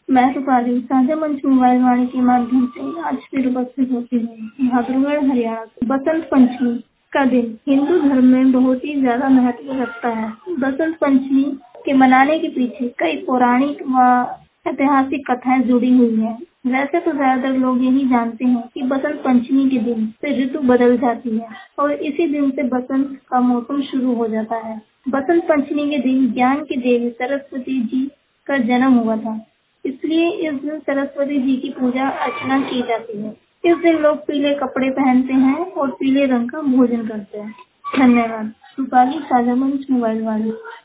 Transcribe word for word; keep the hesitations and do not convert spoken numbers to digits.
मैं रूपाली साझा मंच मोबाइल वाणी के माध्यम से आज फिर उपस्थित होती हूँ भादरगढ़ हरियाणा से। बसंत पंचमी का दिन हिंदू धर्म में बहुत ही ज्यादा महत्व रखता है। बसंत पंचमी के मनाने के पीछे कई पौराणिक व ऐतिहासिक कथाएं जुड़ी हुई हैं। वैसे तो ज्यादातर लोग यही जानते हैं कि बसंत पंचमी के दिन से ऋतु बदल जाती है और इसी दिन से बसंत का मौसम शुरू हो जाता है। बसंत पंचमी के दिन ज्ञान की देवी सरस्वती जी का जन्म हुआ था, इसलिए इस दिन सरस्वती जी की पूजा अर्चना की जाती है। इस दिन लोग पीले कपड़े पहनते हैं और पीले रंग का भोजन करते हैं। धन्यवाद। रूपाली साझा मंच मोबाइल वाणी।